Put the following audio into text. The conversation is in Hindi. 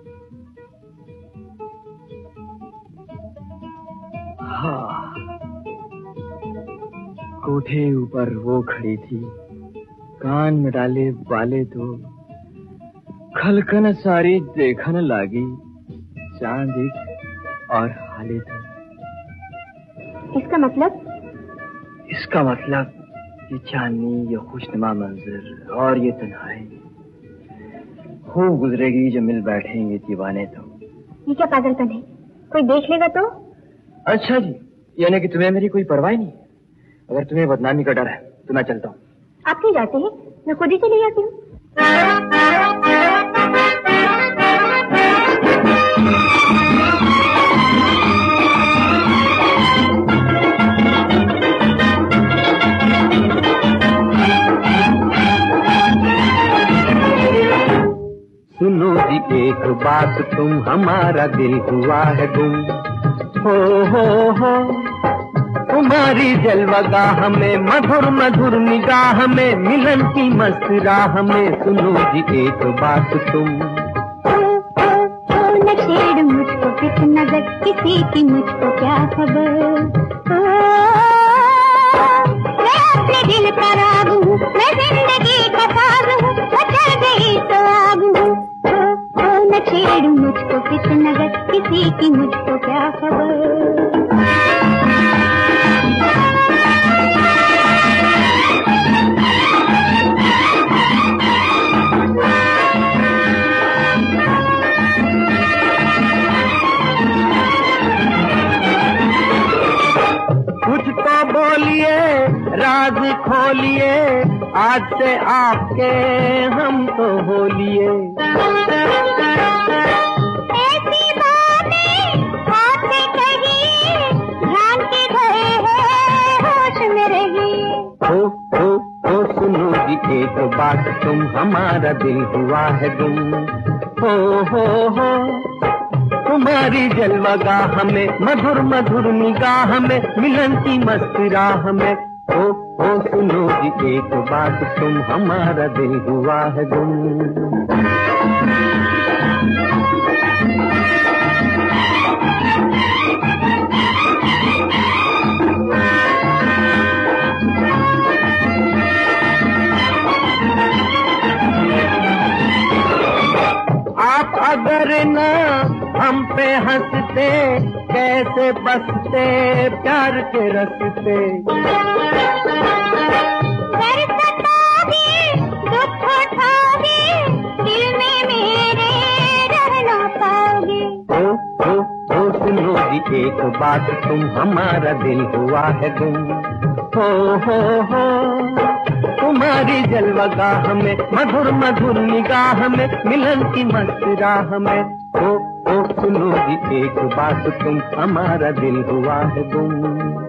हाँ, कोठे ऊपर वो खड़ी थी, कान में डाले बाले तो खलकन सारी देखन लागी, चांद एक और हाले तो। इसका मतलब? इसका मतलब ये चांदनी, ये खुशनुमा मंजर और ये तन्हाई खूब गुजरेगी जब मिल बैठेंगे दीवाने तो। ये क्या पागलपन है? कोई देख लेगा तो? अच्छा जी, यानी कि तुम्हें मेरी कोई परवाह नहीं? अगर तुम्हें बदनामी का डर है तो मैं चलता हूँ। आप क्यों जाते हैं? मैं खुद ही चली जाती हूँ। सुनो जी एक बात, तुम हमारा दिल हुआ है गुम। हो तुम्हारी जलवागाह में, मधुर मधुर निगाह में, मिलन की मस्त राह में। सुनो जी एक बात तुम। न छेड़ मुझको किस नजर, किसी की मुझको क्या खबर। मैं अपने दिल का राग हूँ, मैं जिंदगी का साज हूँ, मैं चल गई तो आग हूँ। न छेड़ मुझको किस नजर, किसी की मुझको क्या खबर। कुछ तो बोलिए, राज खोलिए, आज से आपके हम तो हो लिए। ऐसी बातें आपसे कहिए, ध्यान के गए हैं, होश में रहिए। हो सुनो जी एक बात, तुम हमारा दिल हुआ है गुम। हो तुम्हारी जलवागाह में, मधुर मधुर निगाह में, मिलन की मस्त राह में। हो सुनो जी एक बात, तुम हमारा दिल हुआ है गुम। आप अगर ना हम पे हंसते, कैसे बसते प्यार के रस्ते। दुख उठाओगे, दिल में मेरे रह ना पाओगे। हो सुनो जी एक बात, तुम हमारा दिल हुआ है गुम। हो तुम्हारी जलवागाह में, मधुर मधुर निगाह में, मिलन की मस्त राह में। हो सुनो जी एक बात, तुम हमारा दिल हुआ है गुम।